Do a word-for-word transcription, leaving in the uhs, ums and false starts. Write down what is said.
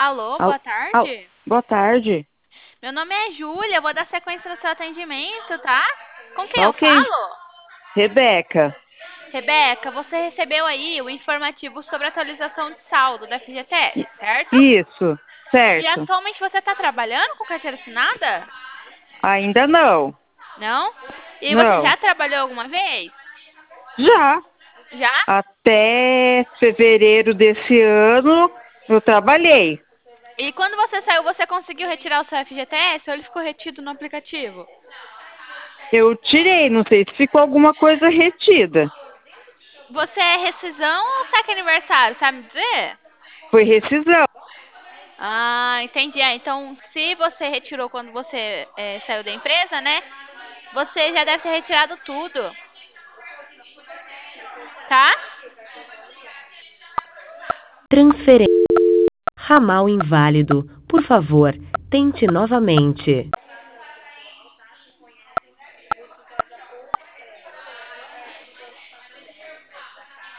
Alô, Al- boa al- tarde. Boa tarde. Meu nome é Júlia, eu vou dar sequência no seu atendimento, tá? Com quem Tá eu ok. falo? Rebeca. Rebeca, você recebeu aí o informativo sobre atualização de saldo da F G T S, I- certo? Isso, E certo. atualmente você está trabalhando com carteira assinada? Ainda não. Não? E você Não. já trabalhou alguma vez? Já. Já? Até fevereiro desse ano eu trabalhei. E quando você saiu, você conseguiu retirar o seu F G T S ou ele ficou retido no aplicativo? Eu tirei, não sei se ficou alguma coisa retida. Você é rescisão ou saque aniversário, sabe me dizer? Foi rescisão. Ah, entendi. Ah, então, se você retirou quando você é, saiu da empresa, né? Você já deve ter retirado tudo, tá? Transferência. Ramal inválido. Por favor, tente novamente.